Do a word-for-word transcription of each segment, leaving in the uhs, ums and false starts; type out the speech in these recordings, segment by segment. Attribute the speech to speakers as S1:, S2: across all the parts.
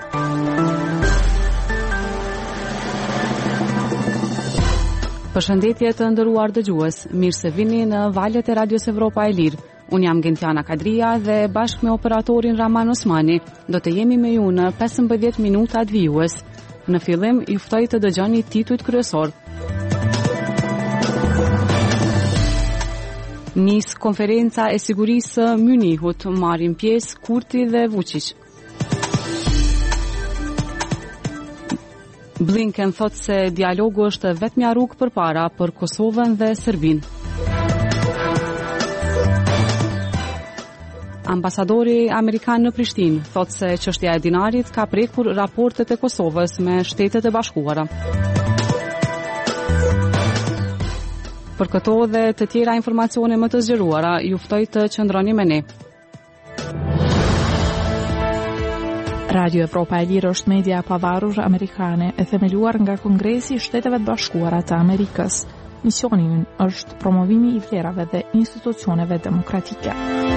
S1: Përshëndetje të nderuar dëgjues, mirë se vini në valët e Radios Evropa e Lirë. Unë jam Gentiana Kadria dhe bashkë me operatorin Raman Osmani do të jemi me ju në pesëmbëdhjetë minutat vijues. Në fillim, ju ftoj të dëgjoni titujt kryesor. Nis konferenca e sigurisë së Munihut, marrin pjesë Kurti dhe Vučić. Blinken thot se dialogu është vetmja rrugë përpara për Kosovën dhe Serbinë. Ambasadori amerikan në Prishtinë thot se çështja e dinarit ka prekur raportet e Kosovës me Shtetet e Bashkuara. Për këto dhe të tjera informacione më të zgjeruara, ju ftoj të qëndroni me ne.
S2: Radio Evropa e Lirë është media e pavarur amerikane e themeluar nga Kongresi i Shteteve të Bashkuara të Amerikës. Misioni i ynë është promovimi i vlerave dhe institucioneve demokratike.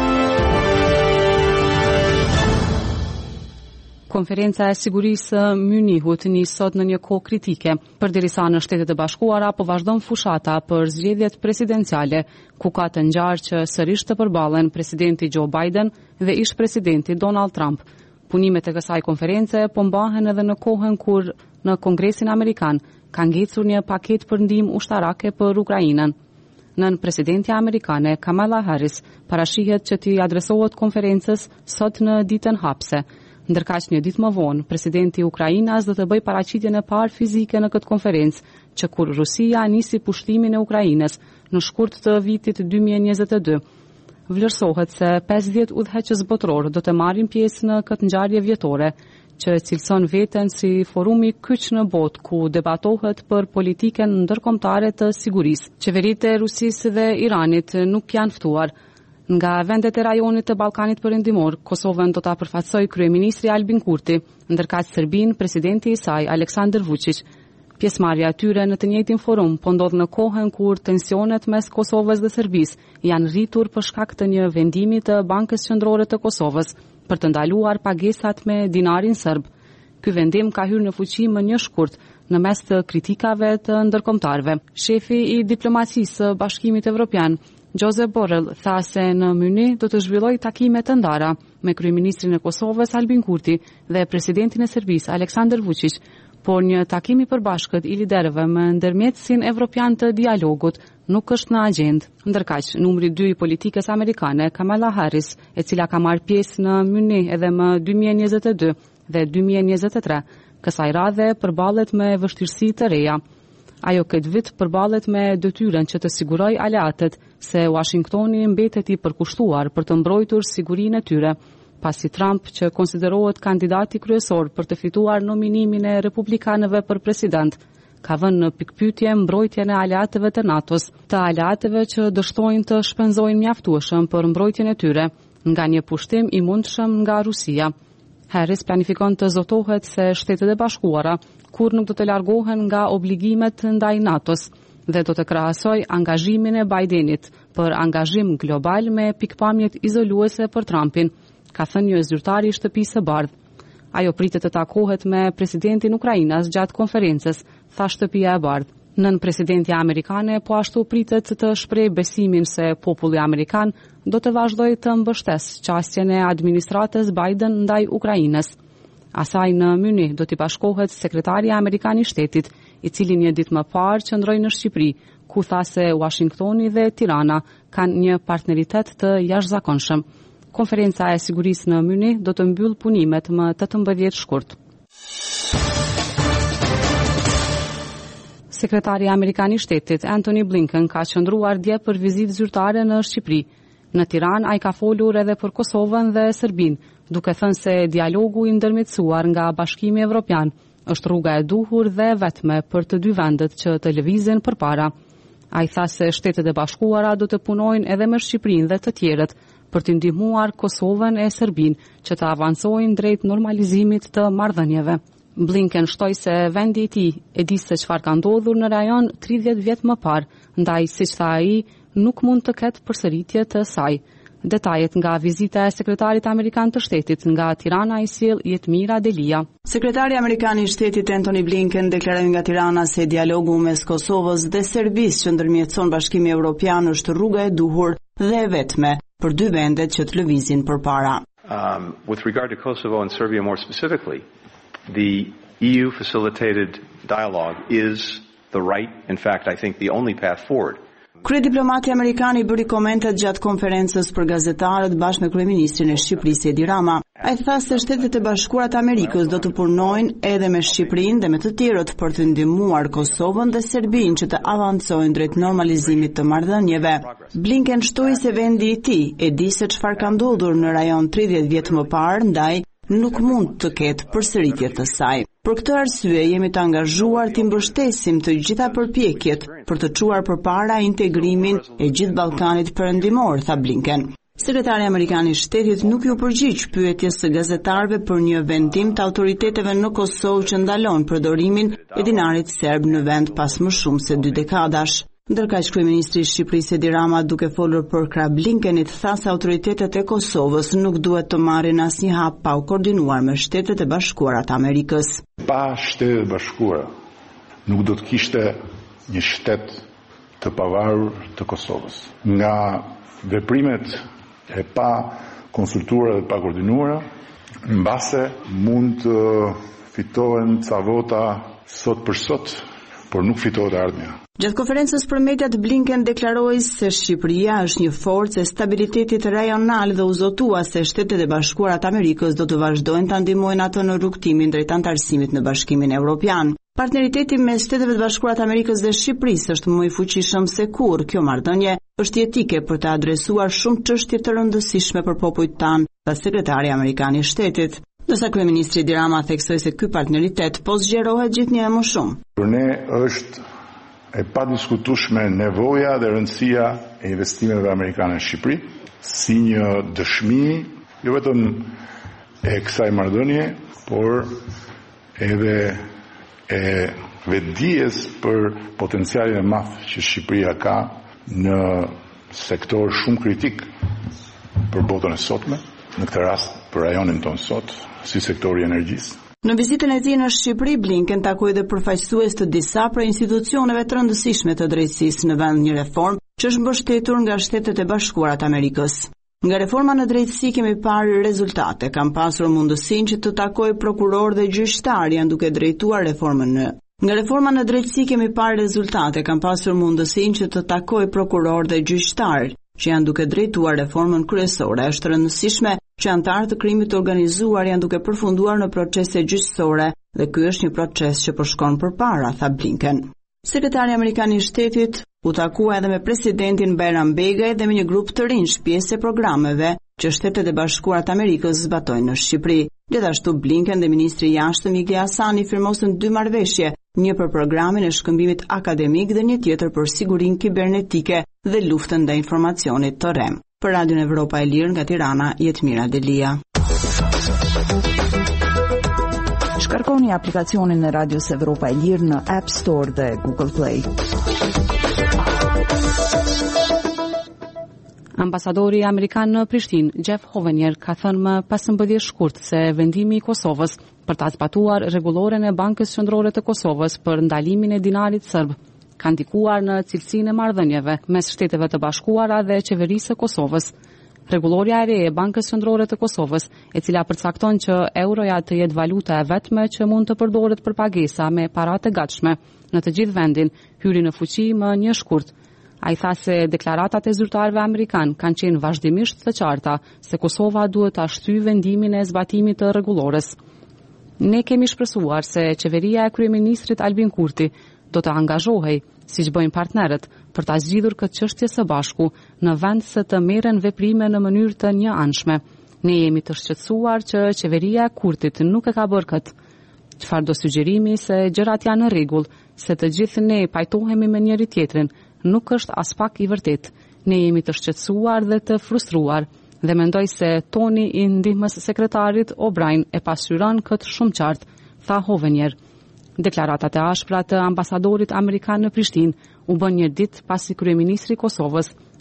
S1: Konferenca e sigurisë së Munihut nis sot në një kohë kritike, përderisa në Shtetet e Bashkuara po vazhdon fushata për zgjedhjet presidenciale, ku ka të ngjarë që sërish të përballen presidenti Joe Biden dhe ish presidenti Donald Trump. Punimet e kësaj konference po mbahen edhe në kohën kur në Kongresin Amerikan ka ngecur një paketë për ndihmë ushtarake për Ukrainën. Nën presidentja amerikane Kamala Harris parashihet që t'i adresohet konferencës sot në ditën hapse. Ndërkaq një ditë më vonë, presidenti i Ukrainës do të bëjë paraqitjen e parë fizike në këtë konferencë, që kur Rusia nisi pushtimin e Ukrainës në shkurt të vitit dy mijë e njëzet e dy. Vlerësohet se pesëdhjetë udhëheqës botror do të marrin pjesë në këtë ngjarje vjetore, që cilëson veten si forumi kyç në botë ku debatohet për politikën ndërkombëtare të sigurisë. Qeveritë e Rusisë dhe Iranit nuk janë ftuar. Nga vendet e rajonit të Ballkanit Perëndimor, Kosovën do ta përfaqësoj kryeministri Albin Kurti, ndërkaq Serbinë presidenti i saj Aleksandar Vučić. Pjesëmarrja e tyre në të njëjtin forum po ndodh në kohën kur tensionet mes Kosovës dhe Serbisë janë rritur për shkak të një vendimi të Bankës Qendrore të Kosovës për të ndaluar pagesat me dinarin serb. Ky vendim ka hyrë në fuqi më një shkurt në mes të kritikave të ndërkombëtarëve. Shefi i diplomacisë së Bashkimit Evropian, Josep Borrell, tha se në Munih do të zhvillojë takime të ndara me kryeministrin e Kosovës Albin Kurti dhe presidentin e Serbisë Aleksandar Vučić, por një takim i përbashkët i liderëve me ndërmjetësin evropian të dialogut nuk është në agjendë. Ndërkaq, numri dy i politikës amerikane, Kamala Harris, e cila ka marrë pjesë në Munih edhe më dy mijë e njëzet e dy dhe dy mijë e njëzet e tre, kësaj radhe përballet me vështirësi të reja. Ajo këtë vit përballet me detyrën që të siguroj aleatët se Washingtoni mbetet i përkushtuar për të mbrojtur sigurinë e tyre, pasi Trump, që konsiderohet kandidati kryesor për të fituar nominimin e republikanëve për president, ka vënë në pikpyetje mbrojtjen e aleatëve të NATO-s, të aleatëve që dështojnë të shpenzojnë mjaftueshëm për mbrojtjen e tyre nga një pushtim i mundshëm nga Rusia. Harris planifikon të zotohet se Shtetet e Bashkuara kur nuk do të largohen nga obligimet ndaj NATO-s dhe do të krahasoj angazhimin e Bidenit për angazhim global me pikpamjet izoluese për Trumpin, ka thënë një zyrtar i Shtëpisë së Bardhë. Ajo pritet të takohet me presidentin Ukrainas gjatë konferencës, tha Shtëpia e Bardhë. Nën presidentja amerikane po ashtu pritet të shprehë besimin se populli amerikan do të vazhdojë të mbështesë qasjen e administratës Biden ndaj Ukrainës. Asaj në Munih do t'i bashkohet sekretari amerikan i shtetit, i cili një ditë më parë qëndroi në Shqipëri, ku tha se Washingtoni dhe Tirana kanë një partneritet të jashtëzakonshëm. Konferenca e sigurisë në Munih do të mbyll punimet më tetëmbëdhjetë shkurt. Sekretari amerikan i shtetit Antony Blinken ka qëndruar dje për vizitë zyrtare në Shqipëri. Në Tiranë ai ka folur edhe për Kosovën dhe Serbinë, duke thënë se dialogu i ndërmjetësuar nga Bashkimi Evropian është rruga e duhur dhe vetme për të dy vendet që të lëvizin përpara. Ai tha se Shtetet e Bashkuara do të punojnë edhe me Shqipërinë dhe të tjerët për të ndihmuar Kosovën e Serbinë që të avancojnë drejt normalizimit të marrëdhënieve. Blinken shtoi se vendi i tij e di se çfarë ka ndodhur në rajon tridhjetë vjet më parë, ndaj siç tha ai, nuk mund të ketë përsëritje të saj. Detajet nga vizita e sekretarit amerikan të shtetit nga Tirana i sjell Jetmira Delia.
S3: Sekretari amerikan i shtetit Antony Blinken deklaroi nga Tirana se dialogu mes Kosovës dhe Serbisë që ndërmjetëson Bashkimi Evropian është rruga e duhur dhe e vetme për dy vendet që të lëvizin përpara.
S4: Um, with regard to Kosovo and Serbia more specifically, the E U facilitated dialogue is the right, in fact, I think the only path forward.
S3: Kryediplomati amerikan i bëri komentet gjatë konferencës për gazetarët bashkë me kryeministrin e Shqipërisë Edi Rama. Ai tha se Shtetet e Bashkuara të Amerikës do të punojnë edhe me Shqipërinë dhe me të tjerët për të ndihmuar Kosovën dhe Serbinë që të avancojnë drejt normalizimit të marrëdhënieve. Blinken shtoi se vendi i tij e di se çfarë ka ndodhur në rajon tridhjetë vjet më parë, ndaj nuk mund të ketë përsëritje të saj. Për këtë arsye jemi të angazhuar të mbështesim të gjitha përpjekjet për të çuar përpara integrimin e gjithë Ballkanit Perëndimor, tha Blinken. Sekretari amerikan i shtetit nuk ju përgjigj pyetjes së gazetarëve për një vendim të autoriteteve në Kosovë që ndalon përdorimin e dinarit serb në vend pas më shumë se dy dekadash. Ndërkaq kryeministri i Shqipërisë Edi Rama, duke folur për krah Blinkenit, tha se autoritetet e Kosovës nuk duhet të marrin asnjë hap pa u koordinuar me Shtetet e Bashkuara të Amerikës.
S5: Pa Shtetet e Bashkuara nuk do të kishte një shtet të pavarur të Kosovës. Nga veprimet e pa konsultuara dhe pa koordinuara, mbase mund të fitohen ca vota sot për sot, por nuk fitohet ardhmja.
S3: Gjatë konferencës për mediat, Blinken deklaroi se Shqipëria është një forcë e stabilitetit rajonal dhe u zotua se Shtetet e Bashkuara të Amerikës do të vazhdojnë ta ndihmojnë atë në rrugtimin drejt anëtarësimit në Bashkimin Evropian. Partneriteti mes Shteteve të Bashkuara të Amerikës dhe Shqipërisë është më i fuqishëm se kurrë. Kjo marrëdhënie është jetike për të adresuar shumë çështje të rëndësishme për popujt tanë, tha sekretari amerikan i shtetit. Ndërsa kryeministri Edi Rama theksoi se ky partneritet po zgjerohet gjithnjë më shumë.
S5: Për ne është e pa diskutueshme nevoja dhe rëndësia e investimeve amerikane në Shqipëri si një dëshmi jo vetëm e kësaj marrëdhënie, por edhe e vetdijes për potencialin e madh që Shqipëria ka në sektor shumë kritik për botën e sotme, në këtë rast për rajonin tonë sot, si sektori i energjisë.
S3: Në vizitën e tij në Shqipëri, Blinken takoi dhe përfaqësues të disa prej institucioneve të rëndësishme të drejtësisë në vend, një reformë që është mbështetur nga Shtetet e Bashkuara të Amerikës. Nga reforma në drejtësi kemi parë rezultate. Kam pasur mundësinë që të takoj prokuror dhe gjyqtar, janë duke drejtuar reformën në. Nga reforma në drejtësi kemi parë rezultate. Kam pasur mundësinë që të takoj prokuror dhe gjyqtar, që janë duke drejtuar reformën kryesore. Është rëndësishme që anëtarët të krimit të organizuar janë duke përfunduar në procese gjyqësore dhe ky është një proces që po shkon përpara, tha Blinken. Sekretari amerikan i shtetit u takua edhe me presidentin Bayram Begaj dhe me një grup të rinj pjesë e programeve që Shtetet e Bashkuara të Amerikës zbatojnë në Shqipëri. Gjithashtu Blinken dhe ministri i jashtëm Igli Hasani firmosën dy marrëveshje, një për programin e shkëmbimit akademik dhe një tjetër për sigurinë kibernetike dhe luftën ndaj informacionit të rrem. Për Radion Evropa e Lirë nga Tirana, Jetmira Delia.
S6: Shkarkoni aplikacionin e Radios Evropa e Lirë në App Store dhe Google Play.
S1: Ambasadori amerikan në Prishtinë, Jeff Hovenier, ka thënë më pesëmbëdhjetë shkurt se vendimi i Kosovës për ta zbatuar rregulloren e Bankës Qendrore të Kosovës për ndalimin e dinarit serb ka ndikuar në cilësinë e marrëdhënieve mes Shteteve të Bashkuara dhe qeverisë së Kosovës. Rregulloria e re e Bankës Qendrore të Kosovës, e cila përcakton që euroja të jetë valuta e vetme që mund të përdoret për pagesa me para të gatshme në të gjithë vendin, hyri në fuqi më një shkurt. Ai tha se deklaratat e zyrtarëve amerikan kanë qenë vazhdimisht të qarta se Kosova duhet ta shtyjë vendimin e zbatimit të rregullores. Ne kemi shpresuar se qeveria e kryeministrit Albin Kurti do të angazhohej, siç bëjnë partnerët, për ta zgjidhur këtë çështje së bashku në vend se të merren veprime në mënyrë të njëanshme. Ne jemi të shqetësuar që qeveria e Kurtit nuk e ka bërë këtë. Çfarë do sugjerimi se gjërat janë në rregull, se të gjithë ne pajtohemi me njëri tjetrin, nuk është as pak i vërtet. Ne jemi të shqetësuar dhe të frustruar dhe mendoj se toni i ndihmës sekretarit O'Brien e pasqyron këtë shumë qartë, tha Hovenier. Deklaratat e ashpra të ambasadorit amerikan në Prishtinë u bën një ditë pasi kryeministri i Kosovës,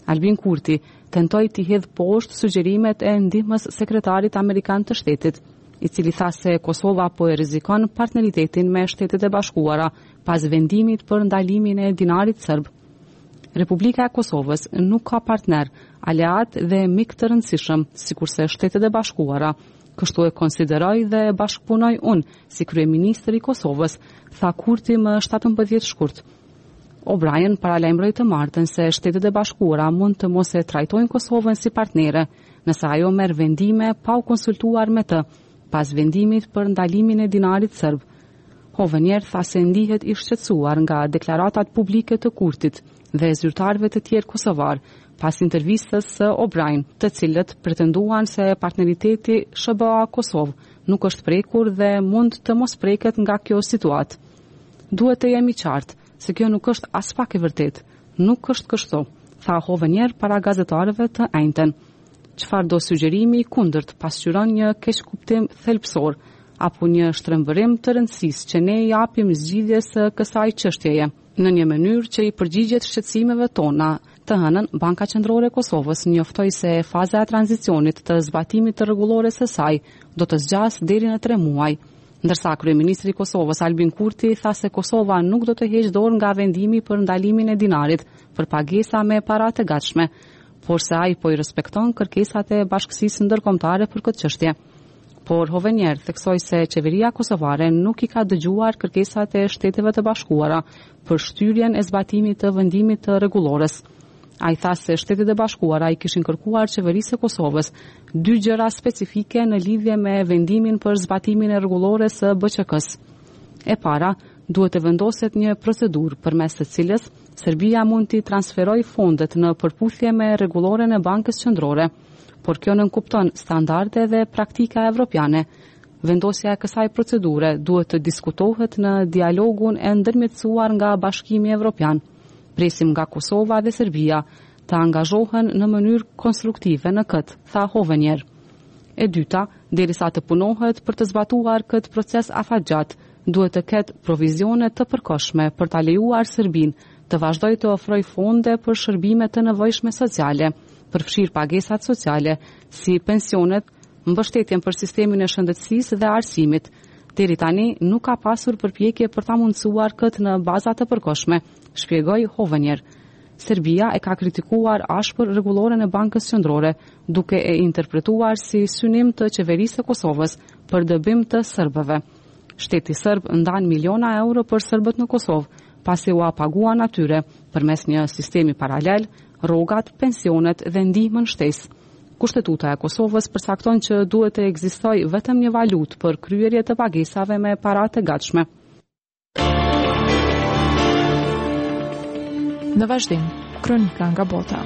S1: Albin Kurti tentoi t'i hedh poshtë sugjerimet e ndihmës sekretarit amerikan të shtetit, i cili tha se Kosova po e rrezikon partneritetin me Shtetet e Bashkuara pas vendimit për ndalimin e dinarit serb. Republika e Kosovës nuk ka partner, aleat dhe mik të rëndësishëm, sikurse Shtetet e Bashkuara. Kështu e konsideroj dhe bashkëpunoj unë si kryeministri i Kosovës, tha Kurti më shtatëmbëdhjetë shkurt. O'Brien paralajmëroi të martën se Shtetet e Bashkuara mund të mos e trajtojnë Kosovën si partnere, nëse ajo merr vendime pa u konsultuar me të, pas vendimit për ndalimin e dinarit serb. Hovenier tha se ndihet i shqetësuar nga deklaratat publike të Kurtit dhe zyrtarëve të tjerë kosovar, pas intervistës së O'Brien, të cilët pretenduan se partneriteti S B A Kosovë nuk është prekur dhe mund të mos preket nga kjo situatë. Duhet të jemi qartë se kjo nuk është as pak e vërtet, nuk është kështu, tha Hovenier para gazetarëve të enjten. Çfarë do sugjerimi i kundërt pasqyron një keqkuptim thelbësor apo një shtrembërim të rëndësisë që ne i japim zgjidhjes së kësaj çështjeje në një mënyrë që i përgjigjet shqetësimeve tona. Të hënën, Banka Qendrore e Kosovës njoftoi se faza e tranzicionit të zbatimit të rregullores së saj do të zgjasë deri në tre muaj, ndërsa kryeministri i Kosovës Albin Kurti tha se Kosova nuk do të heqë dorë nga vendimi për ndalimin e dinarit për pagesa me para të gatshme, por se ai po i respekton kërkesat e bashkësisë ndërkombëtare për këtë çështje. Por Hovenier theksoi se qeveria kosovare nuk i ka dëgjuar kërkesat e Shteteve të Bashkuara për shtyrjen e zbatimit të vendimit të rregullores. Ai tha se Shtetet e Bashkuara i kishin kërkuar qeverisë së Kosovës dy gjëra specifike në lidhje me vendimin për zbatimin e rregullores së B Q K-s. E para, duhet të vendoset një procedurë përmes së cilës Serbia mund t'i transferojë fondet në përputhje me rregulloren e Bankës Qendrore, por kjo nënkupton standarde dhe praktika evropiane. Vendosja e kësaj procedure duhet të diskutohet në dialogun e ndërmjetësuar nga Bashkimi Evropian. Presim nga Kosova dhe Serbia të angazhohen në mënyrë konstruktive në këtë, tha Hovenier. E dyta, derisa të punohet për të zbatuar këtë proces afatgjat, duhet të ketë provizione të përkohshme për ta lejuar Serbin të vazhdojë të ofrojë fonde për shërbime të nevojshme sociale, përfshir pagesat sociale, si pensionet, mbështetjen për sistemin e shëndetësisë dhe arsimit. Deri tani nuk ka pasur përpjekje për ta mundësuar këtë në baza të përkohshme, shpjegoi Hovenier. Serbia e ka kritikuar ashpër rregulloren e Bankës Qendrore, duke e interpretuar si synim të qeverisë së Kosovës për dëbim të serbëve. Shteti serb ndan miliona euro për serbët në Kosovë, pasi u paguan atyre përmes një sistemi paralel, rrogat, pensionet dhe ndihmën shtesë. Kushtetuta e Kosovës përcakton që duhet të ekzistojë vetëm një valutë për kryerje të pagesave me para të gatshme.
S2: Në vazhdim, kronika nga bota.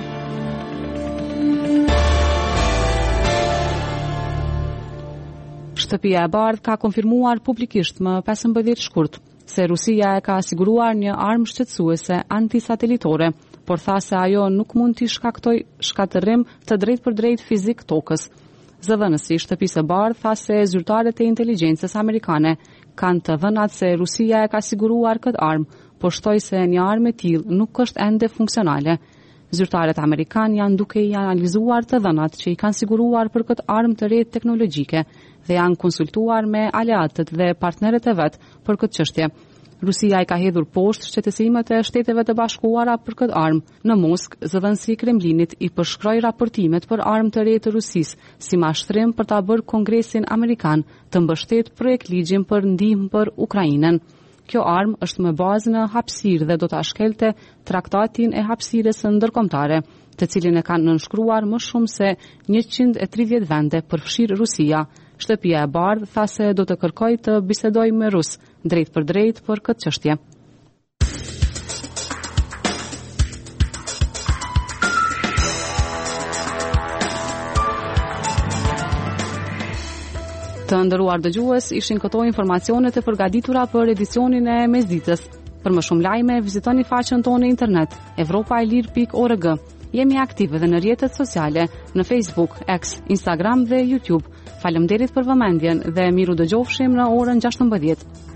S1: Shtëpia e Bardhë ka konfirmuar publikisht më pesëmbëdhjetë shkurt se Rusia e ka siguruar një armë shqetësuese antisatelitore, por tha se ajo nuk mund t'i shkaktoj shkatërrim të drejt për drejt fizik tokës. Zëdhënësi i Shtëpisë së Bardhë tha se zyrtarët e inteligjencës amerikane kanë të dhënat se Rusia e ka siguruar këtë armë, por shtoi se një armë e tillë nuk është ende funksionale. Zyrtarët amerikanë janë duke i analizuar të dhënat që i kanë siguruar për këtë armë të re teknologjike dhe janë konsultuar me aleatët dhe partnerët e vet për këtë çështje. Rusia i ka hedhur poshtë shqetësimet e Shteteve të Bashkuara për këtë armë. Në Moskë, zëdhënësi i Kremlinit i përshkroi raportimet për armë të re të Rusisë si mashtrim për ta bërë Kongresin Amerikan të mbështetë projekt ligjin për ndihmë për Ukrainën. Kjo armë është me bazë në hapësirë dhe do ta shkelte traktatin e hapësirës së ndërkombëtare, të cilin e kanë nënshkruar më shumë se njëqind e tridhjetë vende, përfshirë Rusia. Shtëpia e Bardhë tha se do të kërkojë të bisedojë me Rus drejt për drejt për këtë çështje. Të nderuar dëgjues, ishin këto informacionet e përgatitura për edicionin e mesditës. Për më shumë lajme, vizitoni faqen tonë në internet evropaelir pikë org. Jemi aktive dhe në rrjetet sociale, në Facebook, X, Instagram dhe YouTube. Faleminderit për vëmendjen dhe miru dëgjofshim në orën gjashtëmbëdhjetë.